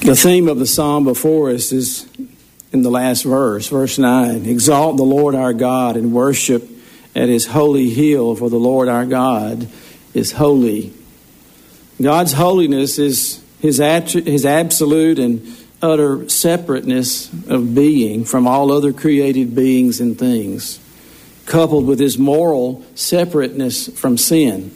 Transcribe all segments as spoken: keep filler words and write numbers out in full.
The theme of the psalm before us is in the last verse, verse nine. Exalt the Lord our God and worship at his holy hill, for the Lord our God is holy. God's holiness is his, his absolute and utter separateness of being from all other created beings and things, coupled with his moral separateness from sin.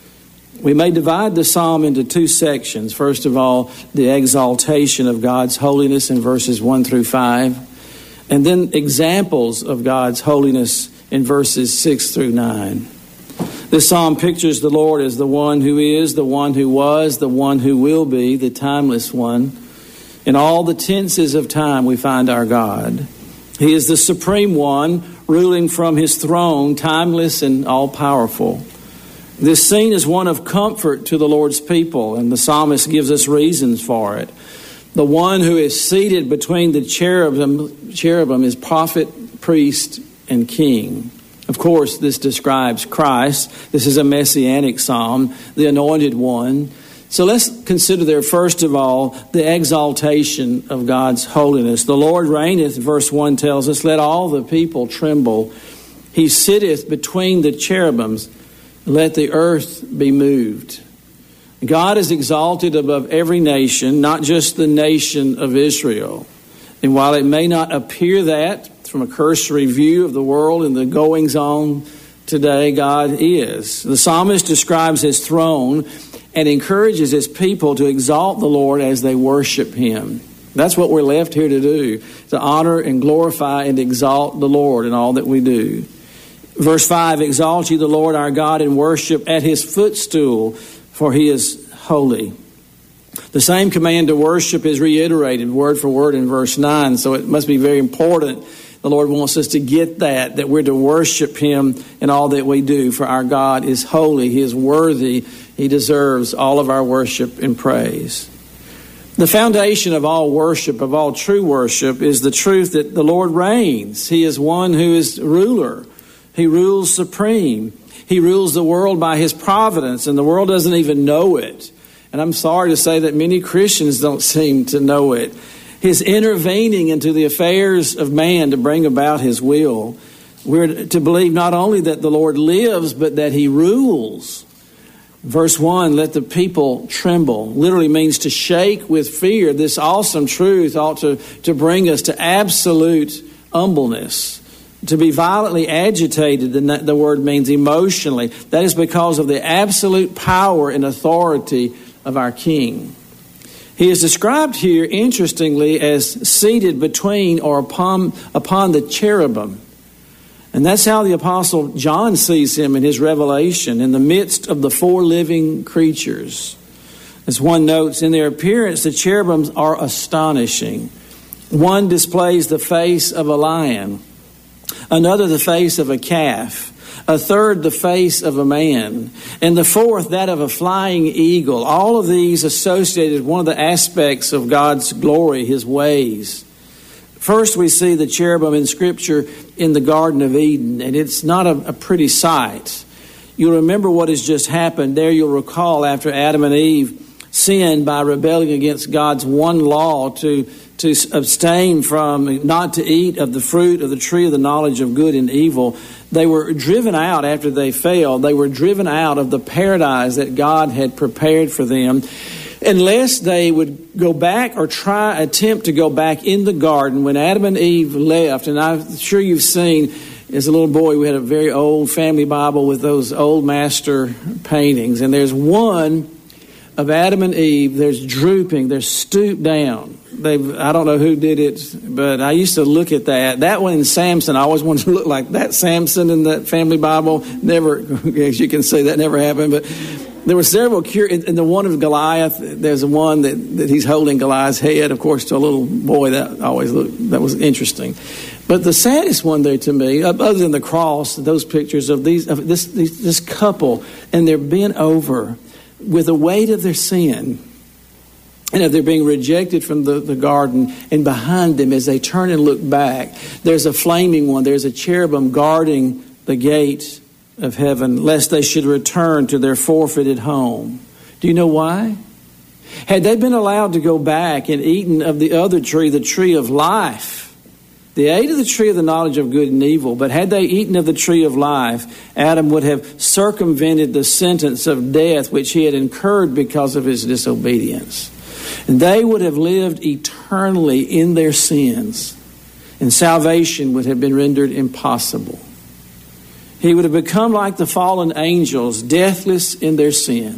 We may divide the psalm into two sections. First of all, the exaltation of God's holiness in verses one through five, and then examples of God's holiness in verses six through nine. This psalm pictures the Lord as the one who is, the one who was, the one who will be, the timeless one. In all the tenses of time we find our God. He is the supreme one, ruling from his throne, timeless and all-powerful. This scene is one of comfort to the Lord's people, and the psalmist gives us reasons for it. The one who is seated between the cherubim, cherubim is prophet, priest, and king. Of course, this describes Christ. This is a messianic psalm, the anointed one. So let's consider there, first of all, the exaltation of God's holiness. The Lord reigneth, verse one tells us, let all the people tremble. He sitteth between the cherubims. Let the earth be moved. God is exalted above every nation, not just the nation of Israel. And while it may not appear that from a cursory view of the world and the goings on today, God is. The psalmist describes his throne and encourages his people to exalt the Lord as they worship him. That's what we're left here to do, to honor and glorify and exalt the Lord in all that we do. Verse five, exalt ye the Lord our God and worship at his footstool, for he is holy. The same command to worship is reiterated word for word in verse nine, so it must be very important. The Lord wants us to get that, that we're to worship him in all that we do, for our God is holy, he is worthy, he deserves all of our worship and praise. The foundation of all worship, of all true worship, is the truth that the Lord reigns. He is one who is ruler. He rules supreme. He rules the world by his providence, and the world doesn't even know it. And I'm sorry to say that many Christians don't seem to know it. His intervening into the affairs of man to bring about his will. We're to believe not only that the Lord lives, but that he rules. Verse one, let the people tremble, literally means to shake with fear. This awesome truth ought to, to bring us to absolute humbleness. To be violently agitated, the, the word means emotionally. That is because of the absolute power and authority of our King. He is described here, interestingly, as seated between or upon, upon the cherubim. And that's how the Apostle John sees him in his revelation, in the midst of the four living creatures. As one notes, in their appearance, the cherubims are astonishing. One displays the face of a lion. Another, the face of a calf. A third, the face of a man. And the fourth, that of a flying eagle. All of these associated with one of the aspects of God's glory, his ways. First, we see the cherubim in Scripture in the Garden of Eden, and it's not a, a pretty sight. You'll remember what has just happened. There you'll recall after Adam and Eve sinned by rebelling against God's one law to to abstain from, not to eat of the fruit of the tree of the knowledge of good and evil. They were driven out after they failed. They were driven out of the paradise that God had prepared for them. Unless they would go back or try, attempt to go back in the garden when Adam and Eve left. And I'm sure you've seen, as a little boy, we had a very old family Bible with those old master paintings. And there's one of Adam and Eve, there's drooping, they're stooped down. They've, I don't know who did it, but I used to look at that. That one in Samson, I always wanted to look like that Samson in that family Bible. Never, as you can see, that never happened. But there were several, cure, in the one of Goliath, there's one that, that he's holding Goliath's head. Of course, to a little boy, that always looked, that was interesting. But the saddest one there to me, other than the cross, those pictures of these, of this, these, this couple, and they're bent over with the weight of their sin. And if they're being rejected from the, the garden, and behind them, as they turn and look back, there's a flaming one. There's a cherubim guarding the gate of heaven, lest they should return to their forfeited home. Do you know why? Had they been allowed to go back and eaten of the other tree, the tree of life, they ate of the tree of the knowledge of good and evil, but had they eaten of the tree of life, Adam would have circumvented the sentence of death which he had incurred because of his disobedience. And they would have lived eternally in their sins, and salvation would have been rendered impossible. He would have become like the fallen angels, deathless in their sin.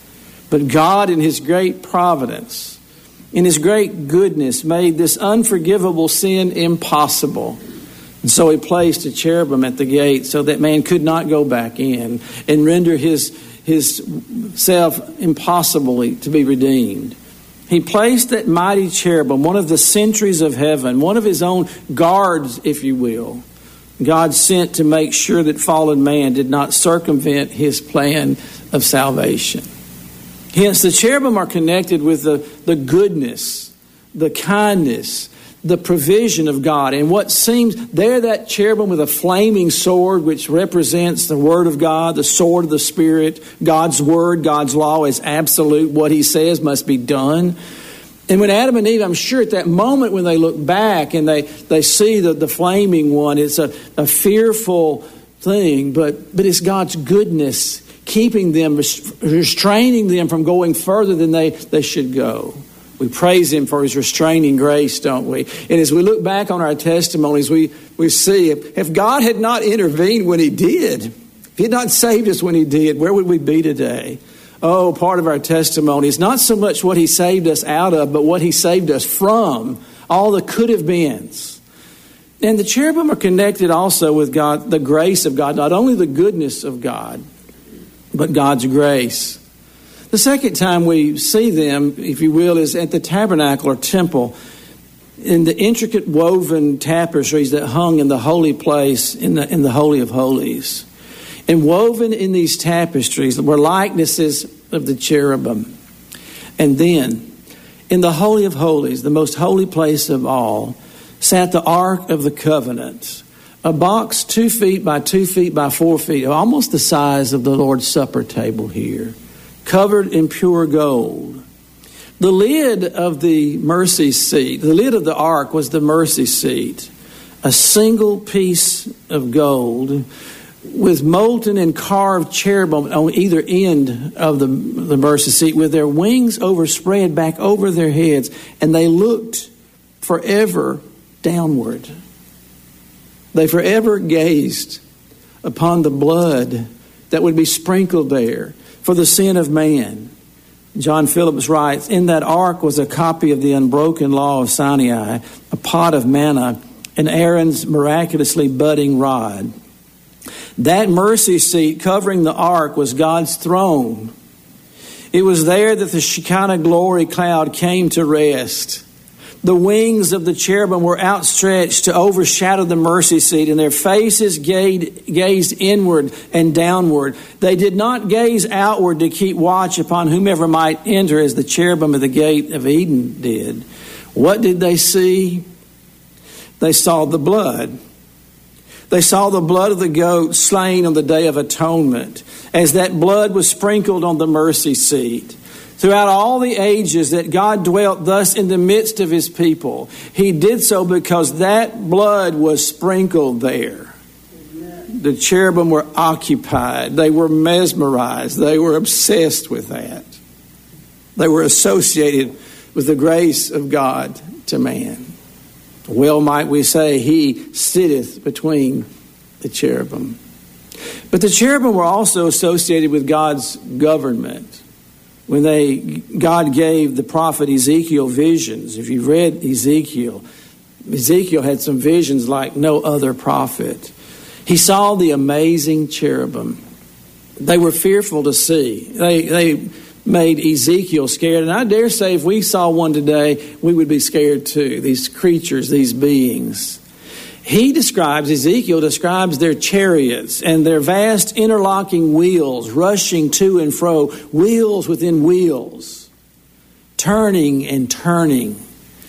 But God, in his great providence, in his great goodness, made this unforgivable sin impossible. And so he placed a cherubim at the gate so that man could not go back in and render his, his self impossibly to be redeemed. He placed that mighty cherubim, one of the sentries of heaven, one of his own guards, if you will. God sent to make sure that fallen man did not circumvent his plan of salvation. Hence, the cherubim are connected with the, the goodness, the kindness, the provision of God. And what seems, there that cherubim with a flaming sword, which represents the Word of God, the sword of the Spirit, God's Word, God's law is absolute. What he says must be done. And when Adam and Eve, I'm sure at that moment when they look back and they, they see the, the flaming one, it's a, a fearful thing, but, but it's God's goodness keeping them, restraining them from going further than they, they should go. We praise him for his restraining grace, don't we? And as we look back on our testimonies, we, we see if, if God had not intervened when he did, if he had not saved us when he did, where would we be today? Oh, part of our testimony is not so much what he saved us out of, but what he saved us from, all the could have beens. And the cherubim are connected also with God, the grace of God, not only the goodness of God, but God's grace. The second time we see them, if you will, is at the tabernacle or temple, in the intricate woven tapestries that hung in the holy place, in the, in the Holy of Holies. And woven in these tapestries were likenesses of the cherubim. And then, in the Holy of Holies, the most holy place of all, sat the Ark of the Covenant, a box two feet by two feet by four feet, almost the size of the Lord's Supper table here, covered in pure gold. The lid of the mercy seat, the lid of the ark was the mercy seat, a single piece of gold with molten and carved cherubim on either end of the, the mercy seat with their wings overspread back over their heads, and they looked forever downward. They forever gazed upon the blood that would be sprinkled there for the sin of man. John Phillips writes, in that ark was a copy of the unbroken law of Sinai, a pot of manna, and Aaron's miraculously budding rod. That mercy seat covering the ark was God's throne. It was there that the Shekinah glory cloud came to rest. The wings of the cherubim were outstretched to overshadow the mercy seat, and their faces gazed inward and downward. They did not gaze outward to keep watch upon whomever might enter, as the cherubim at the gate of Eden did. What did they see? They saw the blood. They saw the blood of the goat slain on the Day of Atonement, as that blood was sprinkled on the mercy seat. Throughout all the ages that God dwelt thus in the midst of his people, he did so because that blood was sprinkled there. Amen. The cherubim were occupied. They were mesmerized. They were obsessed with that. They were associated with the grace of God to man. Well might we say, he sitteth between the cherubim. But the cherubim were also associated with God's government. When they, God gave the prophet Ezekiel visions. If you've read Ezekiel, Ezekiel had some visions like no other prophet. He saw the amazing cherubim. They were fearful to see. They, they made Ezekiel scared. And I dare say if we saw one today, we would be scared too. These creatures, these beings. He describes, Ezekiel describes their chariots and their vast interlocking wheels rushing to and fro, wheels within wheels, turning and turning. He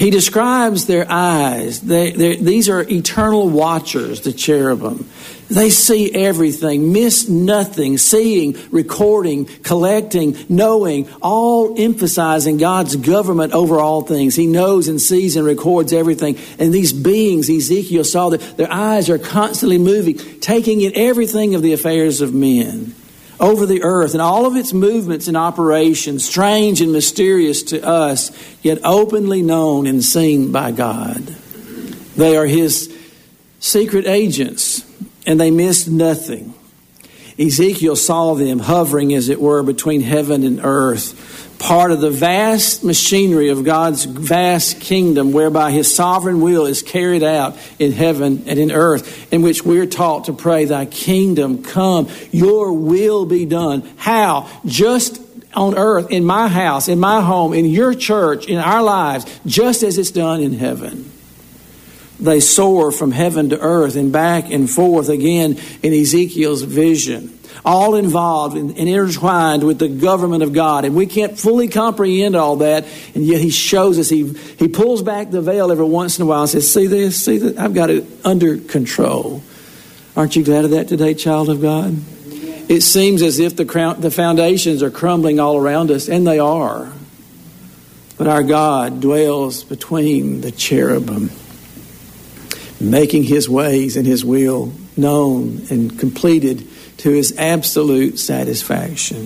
He describes their eyes. They, these are eternal watchers, the cherubim. They see everything, miss nothing, seeing, recording, collecting, knowing, all emphasizing God's government over all things. He knows and sees and records everything. And these beings, Ezekiel saw that their eyes are constantly moving, taking in everything of the affairs of men over the earth and all of its movements and operations, strange and mysterious to us, yet openly known and seen by God. They are His secret agents, and they missed nothing. Ezekiel saw them hovering, as it were, between heaven and earth, part of the vast machinery of God's vast kingdom, whereby His sovereign will is carried out in heaven and in earth, in which we're taught to pray, Thy kingdom come, Your will be done. How? Just on earth, in my house, in my home, in your church, in our lives, just as it's done in heaven. They soar from heaven to earth and back and forth again in Ezekiel's vision, all involved and intertwined with the government of God. And we can't fully comprehend all that, and yet He shows us, He, he pulls back the veil every once in a while and says, see this, see that, I've got it under control. Aren't you glad of that today, child of God? It seems as if the, crown, the foundations are crumbling all around us, and they are. But our God dwells between the cherubim, making His ways and His will known and completed to His absolute satisfaction.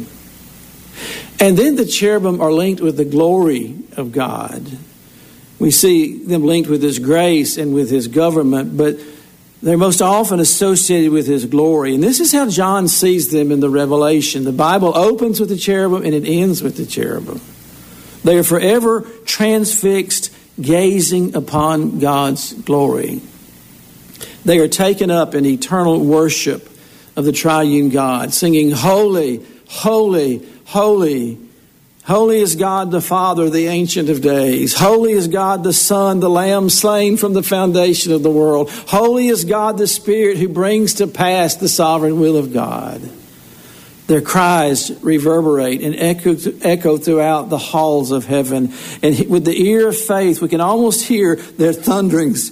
And then the cherubim are linked with the glory of God. We see them linked with His grace and with His government, but they're most often associated with His glory. And this is how John sees them in the Revelation. The Bible opens with the cherubim and it ends with the cherubim. They are forever transfixed, gazing upon God's glory. They are taken up in eternal worship of the triune God, singing, Holy, holy, holy. Holy is God the Father, the Ancient of Days. Holy is God the Son, the Lamb slain from the foundation of the world. Holy is God the Spirit who brings to pass the sovereign will of God. Their cries reverberate and echo, echo throughout the halls of heaven. And with the ear of faith, we can almost hear their thunderings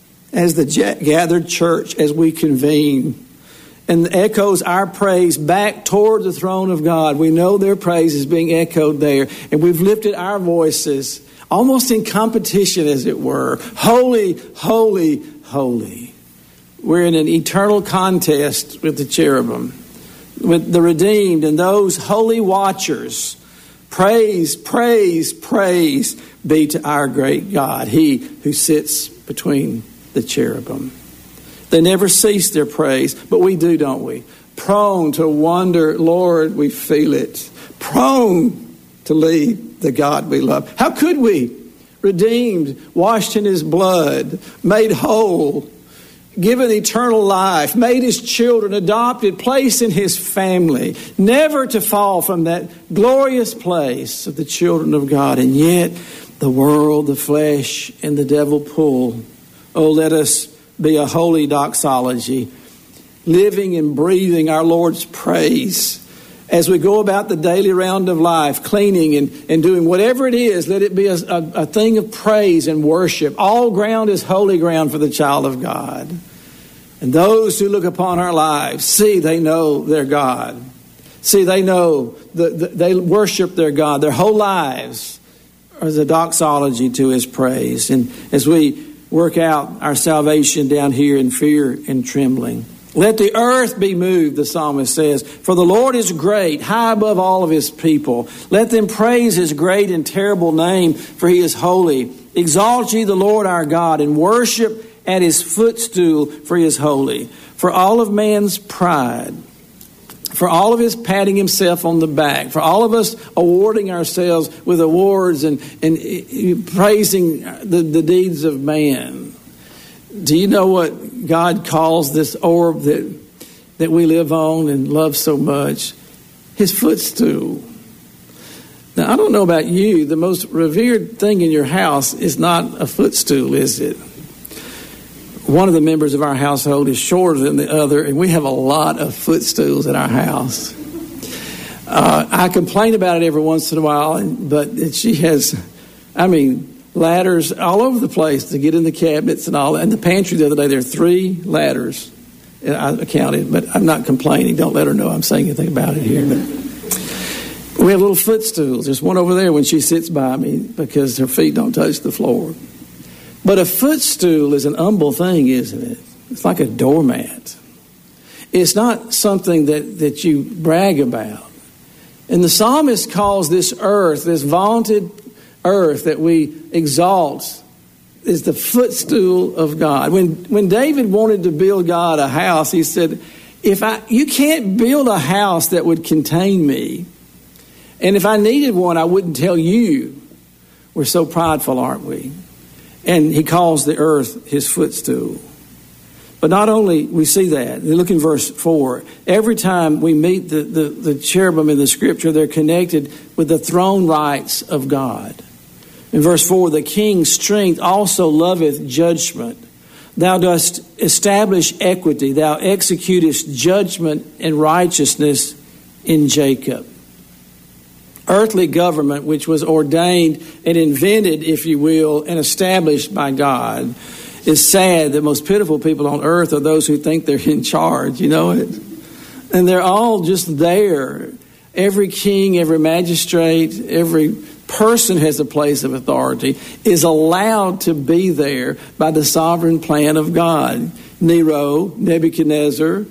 as the gathered church, as we convene, and echoes our praise back toward the throne of God. We know their praise is being echoed there, and we've lifted our voices almost in competition, as it were. Holy, holy, holy. We're in an eternal contest with the cherubim, with the redeemed and those holy watchers. Praise, praise, praise be to our great God, He who sits between the cherubim. They never cease their praise, but we do, don't we? Prone to wonder, Lord, we feel it. Prone to leave the God we love. How could we? Redeemed, washed in His blood, made whole, given eternal life, made His children, adopted, placed in His family, never to fall from that glorious place of the children of God. And yet the world, the flesh, and the devil pull. Oh, let us be a holy doxology, living and breathing our Lord's praise as we go about the daily round of life, cleaning and, and doing whatever it is. Let it be a, a, a thing of praise and worship. All ground is holy ground for the child of God. And those who look upon our lives, see, they know their God. See, they know, the, the, they worship their God. Their whole lives are the doxology to His praise. And as we work out our salvation down here in fear and trembling. Let the earth be moved, the psalmist says, for the Lord is great, high above all of His people. Let them praise His great and terrible name, for He is holy. Exalt ye the Lord our God, and worship at His footstool, for He is holy. For all of man's pride, for all of his patting himself on the back, for all of us awarding ourselves with awards and, and praising the, the deeds of man. Do you know what God calls this orb that, that we live on and love so much? His footstool. Now, I don't know about you, the most revered thing in your house is not a footstool, is it? One of the members of our household is shorter than the other, and we have a lot of footstools in our house. Uh, I complain about it every once in a while, but she has, I mean, ladders all over the place to get in the cabinets and all that. In the pantry the other day, there are three ladders. And I counted, but I'm not complaining. Don't let her know I'm saying anything about it here. But we have little footstools. There's one over there when she sits by me because her feet don't touch the floor. But a footstool is an humble thing, isn't it? It's like a doormat. It's not something that, that you brag about. And the psalmist calls this earth, this vaunted earth that we exalt, is the footstool of God. When when David wanted to build God a house, he said, "If I you can't build a house that would contain me, and if I needed one, I wouldn't tell you." We're so prideful, aren't we? And he calls the earth his footstool. But not only we see that, look in verse four. Every time we meet the, the, the cherubim in the scripture, they're connected with the throne rights of God. In verse four, the king's strength also loveth judgment. Thou dost establish equity. Thou executest judgment and righteousness in Jacob. Earthly government, which was ordained and invented, if you will, and established by God. It's sad that most pitiful people on earth are those who think they're in charge, you know it? And they're all just there. Every king, every magistrate, every person has a place of authority, is allowed to be there by the sovereign plan of God. Nero, Nebuchadnezzar,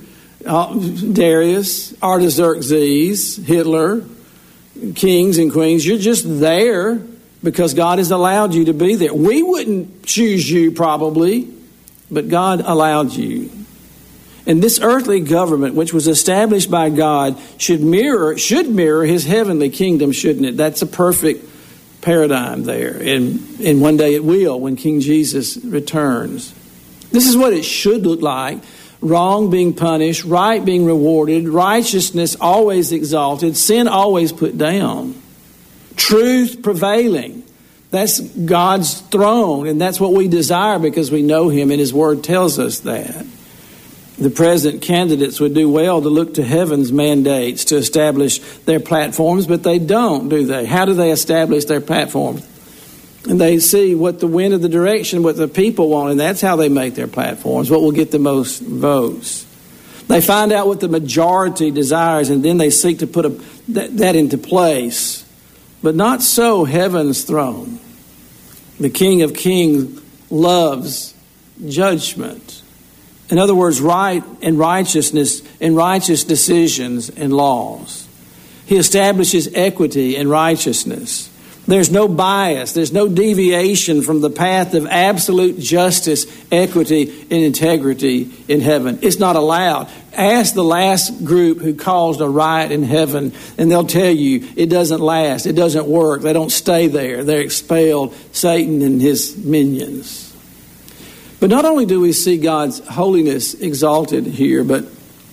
Darius, Artaxerxes, Hitler, kings and queens, you're just there because God has allowed you to be there. We wouldn't choose you probably, but God allowed you. And this earthly government, which was established by God, should mirror should mirror his heavenly kingdom, shouldn't it? That's a perfect paradigm there. And, and one day it will when King Jesus returns. This is what it should look like. Wrong being punished, right being rewarded, righteousness always exalted, sin always put down. Truth prevailing. That's God's throne, and that's what we desire because we know him and his word tells us that. The present candidates would do well to look to heaven's mandates to establish their platforms, but they don't, do they? How do they establish their platforms? And they see what the wind of the direction, what the people want, and that's how they make their platforms, what will get the most votes. They find out what the majority desires, and then they seek to put a, that, that into place. But not so heaven's throne. The King of Kings loves judgment. In other words, right and righteousness and righteous decisions and laws. He establishes equity and righteousness. There's no bias. There's no deviation from the path of absolute justice, equity, and integrity in heaven. It's not allowed. Ask the last group who caused a riot in heaven, and they'll tell you it doesn't last. It doesn't work. They don't stay there. They're expelled, Satan and his minions. But not only do we see God's holiness exalted here, but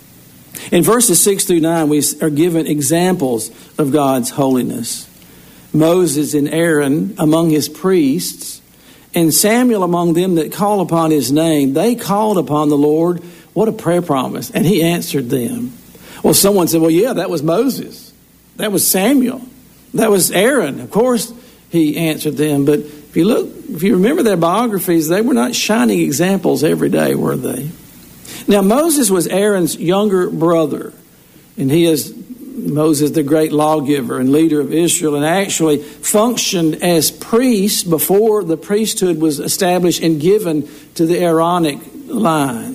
in verses six through nine, we are given examples of God's holiness. Moses and Aaron among his priests, and Samuel among them that call upon his name. They called upon the Lord. What a prayer promise. And he answered them. Well, someone said, well, yeah, that was Moses. That was Samuel. That was Aaron. Of course, he answered them. But if you look, if you remember their biographies, they were not shining examples every day, were they? Now, Moses was Aaron's younger brother, and he is Moses, the great lawgiver and leader of Israel, and actually functioned as priest before the priesthood was established and given to the Aaronic line.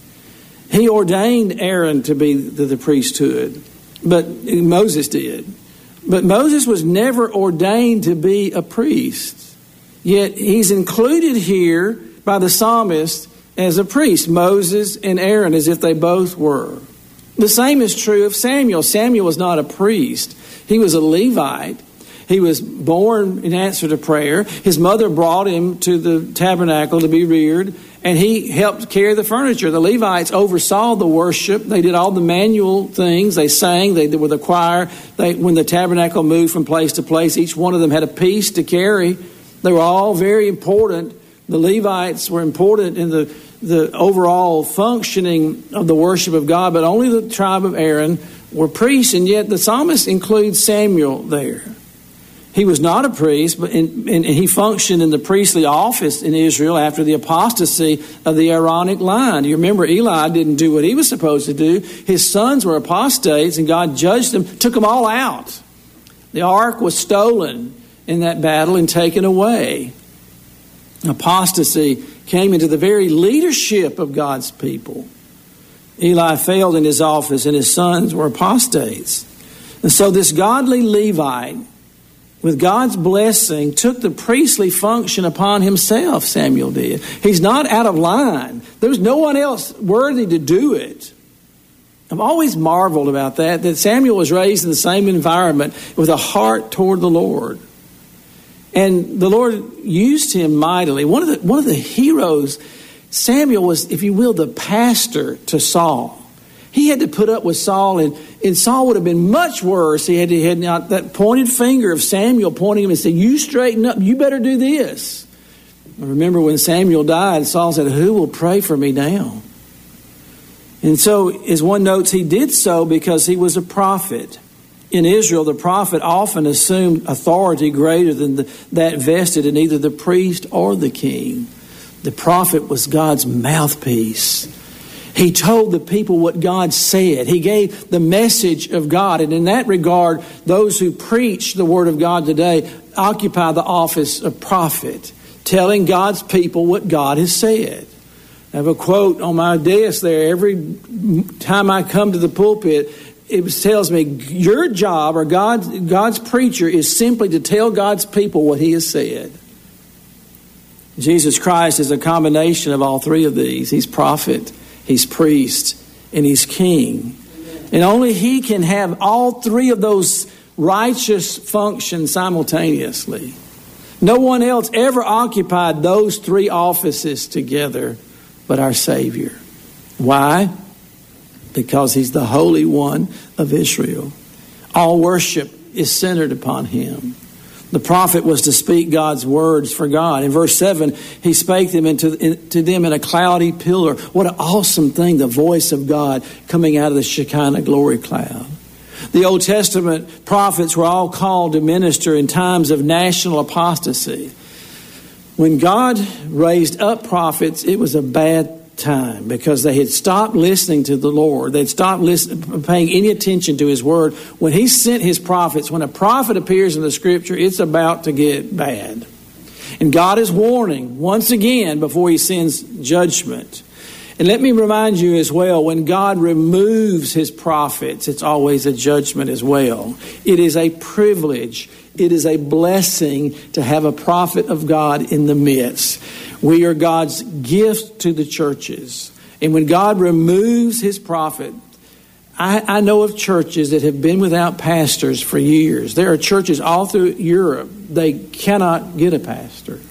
He ordained Aaron to be the, the priesthood, but Moses did. But Moses was never ordained to be a priest. Yet he's included here by the psalmist as a priest, Moses and Aaron, as if they both were. The same is true of Samuel. Samuel was not a priest. He was a Levite. He was born in answer to prayer. His mother brought him to the tabernacle to be reared, and he helped carry the furniture. The Levites oversaw the worship. They did all the manual things. They sang. They were the choir. They, when the tabernacle moved from place to place, each one of them had a piece to carry. They were all very important. The Levites were important in the the overall functioning of the worship of God, but only the tribe of Aaron were priests, and yet the psalmist includes Samuel there. He was not a priest, but in, and he functioned in the priestly office in Israel after the apostasy of the Aaronic line. You remember Eli didn't do what he was supposed to do. His sons were apostates, and God judged them, took them all out. The ark was stolen in that battle and taken away. Apostasy came into the very leadership of God's people. Eli failed in his office, and his sons were apostates. And so this godly Levite, with God's blessing, took the priestly function upon himself, Samuel did. He's not out of line. There's no one else worthy to do it. I've always marveled about that, that Samuel was raised in the same environment with a heart toward the Lord. And the Lord used him mightily. One of the, one of the heroes, Samuel was, if you will, the pastor to Saul. He had to put up with Saul, and, and Saul would have been much worse. He had to had not that pointed finger of Samuel pointing him and said, "You straighten up. You better do this." I remember when Samuel died, Saul said, "Who will pray for me now?" And so, as one notes, he did so because he was a prophet. In Israel, the prophet often assumed authority greater than the, that vested in either the priest or the king. The prophet was God's mouthpiece. He told the people what God said. He gave the message of God. And in that regard, those who preach the Word of God today occupy the office of prophet, telling God's people what God has said. I have a quote on my desk there. Every time I come to the pulpit, it tells me, your job, or God, God's preacher, is simply to tell God's people what He has said. Jesus Christ is a combination of all three of these. He's prophet, He's priest, and He's king. And only He can have all three of those righteous functions simultaneously. No one else ever occupied those three offices together but our Savior. Why? Because He's the Holy One of Israel. All worship is centered upon Him. The prophet was to speak God's words for God. In verse seven, he spake them into, in, to them in a cloudy pillar. What an awesome thing, the voice of God coming out of the Shekinah glory cloud. The Old Testament prophets were all called to minister in times of national apostasy. When God raised up prophets, it was a bad time because they had stopped listening to the Lord. They'd stopped listening, paying any attention to His word. When He sent His prophets, when a prophet appears in the Scripture, it's about to get bad. And God is warning once again before He sends judgment. And let me remind you as well, when God removes His prophets, it's always a judgment as well. It is a privilege. It is a blessing to have a prophet of God in the midst. We are God's gift to the churches. And when God removes His prophet, I, I know of churches that have been without pastors for years. There are churches all through Europe. They cannot get a pastor.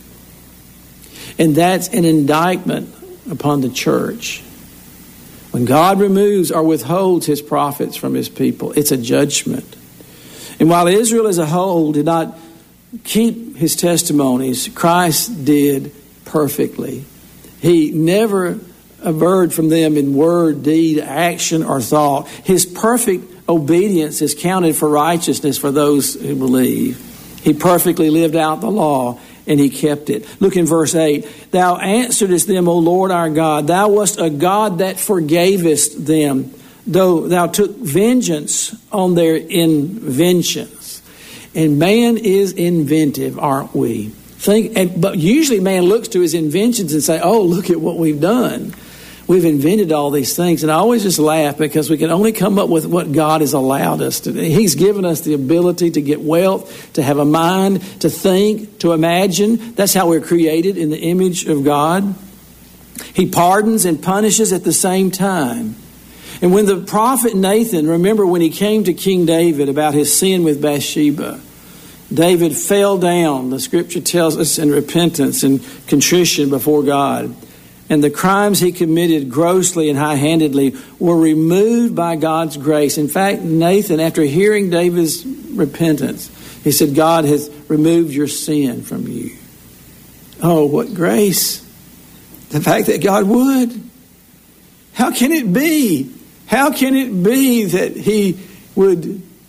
And that's an indictment upon the church. When God removes or withholds His prophets from His people, it's a judgment. And while Israel as a whole did not keep His testimonies, Christ did perfectly. He never averred from them in word, deed, action, or thought. His perfect obedience is counted for righteousness for those who believe. He perfectly lived out the law, and He kept it. Look in verse eight. Thou answeredest them, O Lord our God. Thou wast a God that forgavest them, though thou took vengeance on their inventions. And man is inventive, aren't we? Think, and, but usually man looks to his inventions and say, oh, look at what we've done. We've invented all these things. And I always just laugh because we can only come up with what God has allowed us to do. He's given us the ability to get wealth, to have a mind, to think, to imagine. That's how we're created, in the image of God. He pardons and punishes at the same time. And when the prophet Nathan, remember when he came to King David about his sin with Bathsheba, David fell down, the Scripture tells us, in repentance and contrition before God. And the crimes he committed grossly and high-handedly were removed by God's grace. In fact, Nathan, after hearing David's repentance, he said, God has removed your sin from you. Oh, what grace. The fact that God would. How can it be? How can it be that He would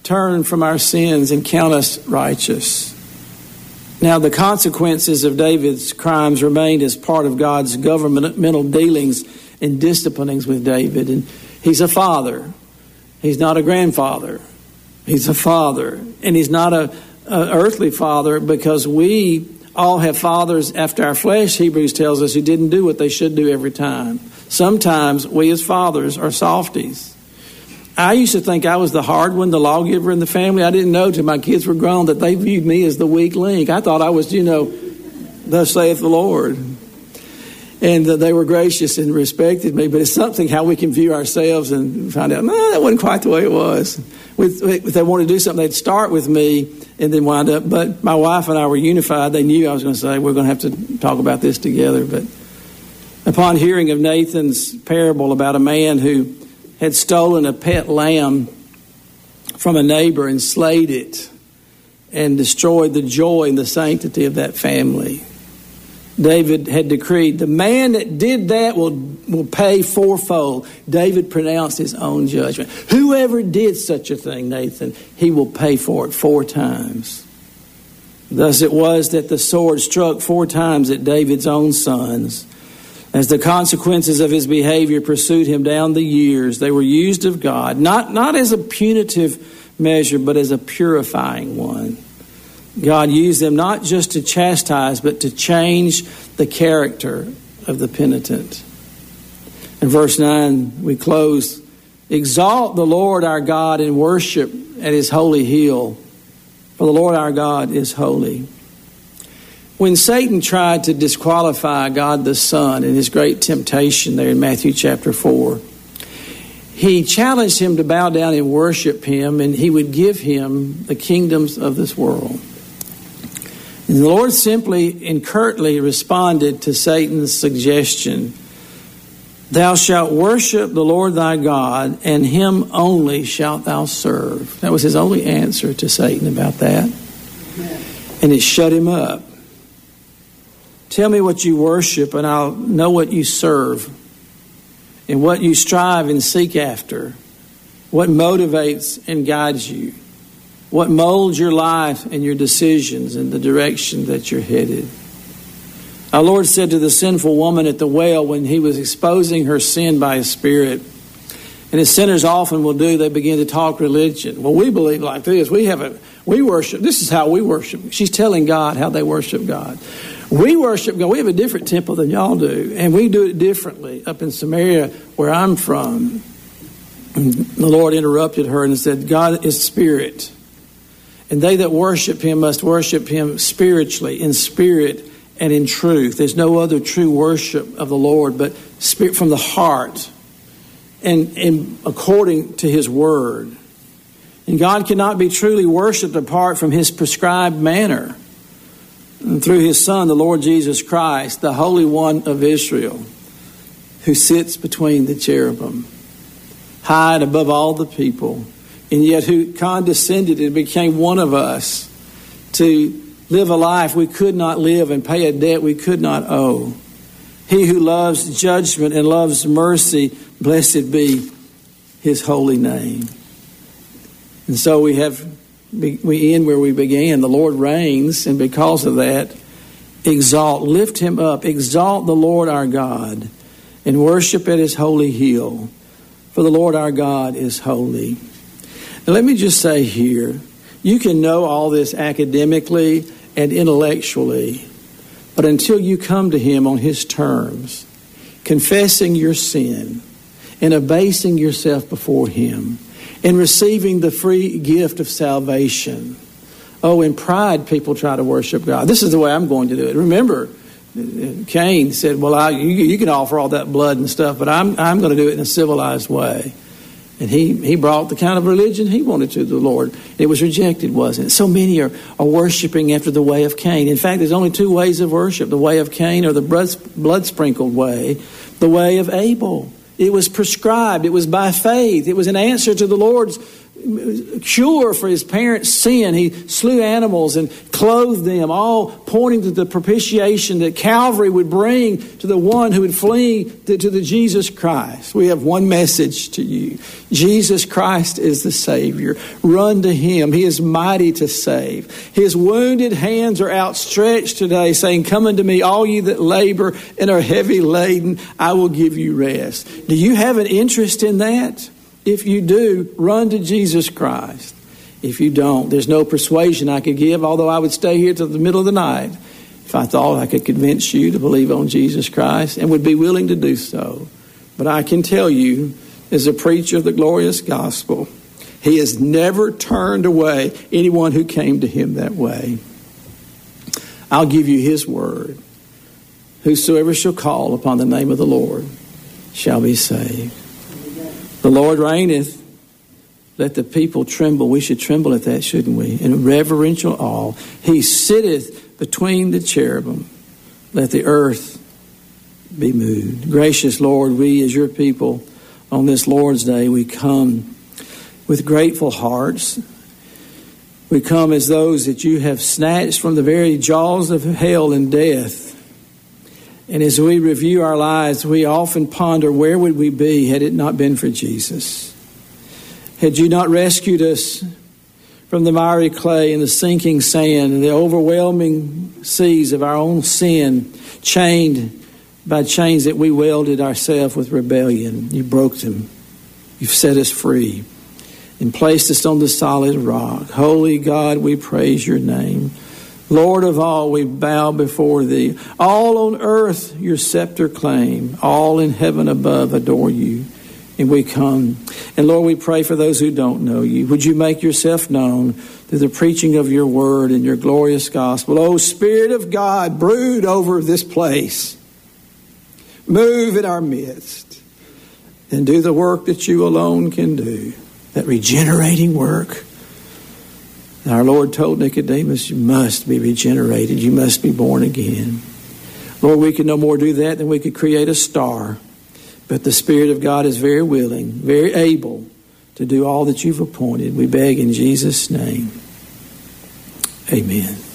turn from our sins and count us righteous. Now, the consequences of David's crimes remained as part of God's governmental dealings and disciplinings with David. And he's a father. He's not a grandfather. He's a father. And he's not a, a earthly father, because we all have fathers after our flesh, Hebrews tells us, who didn't do what they should do every time. Sometimes we as fathers are softies. I used to think I was the hard one, the lawgiver in the family. I didn't know till my kids were grown that they viewed me as the weak link. I thought I was, you know, thus saith the Lord. And uh, they were gracious and respected me. But it's something how we can view ourselves and find out, no, that wasn't quite the way it was. If they wanted to do something, they'd start with me and then wind up. But my wife and I were unified. They knew I was going to say, we're going to have to talk about this together. But upon hearing of Nathan's parable about a man who had stolen a pet lamb from a neighbor and slayed it and destroyed the joy and the sanctity of that family, David had decreed, the man that did that will, will pay fourfold. David pronounced his own judgment. Whoever did such a thing, Nathan, he will pay for it four times. Thus it was that the sword struck four times at David's own sons. As the consequences of his behavior pursued him down the years, they were used of God, not, not as a punitive measure, but as a purifying one. God used them not just to chastise, but to change the character of the penitent. In verse nine, we close, exalt the Lord our God and worship at his holy hill, for the Lord our God is holy. When Satan tried to disqualify God the Son in his great temptation there in Matthew chapter four, he challenged him to bow down and worship him, and he would give him the kingdoms of this world. And the Lord simply and curtly responded to Satan's suggestion, thou shalt worship the Lord thy God, and him only shalt thou serve. That was his only answer to Satan about that. And it shut him up. Tell me what you worship, and I'll know what you serve, and what you strive and seek after, what motivates and guides you, what molds your life and your decisions in the direction that you're headed. Our Lord said to the sinful woman at the well when he was exposing her sin by his Spirit, and as sinners often will do, they begin to talk religion. Well, we believe like this. We have a, we worship. This is how we worship. She's telling God how they worship God. We worship God. We have a different temple than y'all do, and we do it differently up in Samaria, where I'm from. And the Lord interrupted her and said, God is spirit, and they that worship him must worship him spiritually, in spirit and in truth. There's no other true worship of the Lord but spirit from the heart and, and according to his word. And God cannot be truly worshipped apart from his prescribed manner. And through his Son, the Lord Jesus Christ, the Holy One of Israel, who sits between the cherubim, high and above all the people, and yet who condescended and became one of us to live a life we could not live and pay a debt we could not owe. He who loves judgment and loves mercy, blessed be his holy name. And so we have we end where we began. The Lord reigns, and because of that, exalt, lift him up, exalt the Lord our God, and worship at his holy hill, for the Lord our God is holy. Now let me just say here, you can know all this academically and intellectually, but until you come to him on his terms, confessing your sin and abasing yourself before him, and receiving the free gift of salvation. Oh, in pride, people try to worship God. This is the way I'm going to do it. Remember, Cain said, well, I, you, you can offer all that blood and stuff, but I'm, I'm going to do it in a civilized way. And he, he brought the kind of religion he wanted to the Lord. It was rejected, wasn't it? So many are, are worshiping after the way of Cain. In fact, there's only two ways of worship, the way of Cain or the blood-sprinkled way, the way of Abel. It was prescribed. It was by faith. It was an answer to the Lord's cure for his parents' sin. He slew animals and clothed them, all pointing to the propitiation that Calvary would bring to the one who would flee to, to the Jesus Christ. We have one message to you. Jesus Christ is the Savior. Run to him. He is mighty to save. His wounded hands are outstretched today, saying, "Come unto me, all ye that labor and are heavy laden, I will give you rest." Do you have an interest in that? If you do, run to Jesus Christ. If you don't, there's no persuasion I could give, although I would stay here till the middle of the night if I thought I could convince you to believe on Jesus Christ, and would be willing to do so. But I can tell you, as a preacher of the glorious gospel, he has never turned away anyone who came to him that way. I'll give you his word. Whosoever shall call upon the name of the Lord shall be saved. The Lord reigneth. Let the people tremble. We should tremble at that, shouldn't we? In reverential awe. He sitteth between the cherubim. Let the earth be moved. Gracious Lord, we as your people on this Lord's Day, we come with grateful hearts. We come as those that you have snatched from the very jaws of hell and death. And as we review our lives, we often ponder, where would we be had it not been for Jesus? Had you not rescued us from the miry clay and the sinking sand and the overwhelming seas of our own sin, chained by chains that we welded ourselves with rebellion? You broke them. You've set us free and placed us on the solid rock. Holy God, we praise your name. Lord of all, we bow before thee. All on earth your scepter claim. All in heaven above adore you. And we come. And Lord, we pray for those who don't know you. Would you make yourself known through the preaching of your word and your glorious gospel? Oh, Spirit of God, brood over this place. Move in our midst. And do the work that you alone can do. That regenerating work. Our Lord told Nicodemus, you must be regenerated. You must be born again. Lord, we can no more do that than we could create a star. But the Spirit of God is very willing, very able to do all that you've appointed. We beg in Jesus' name. Amen.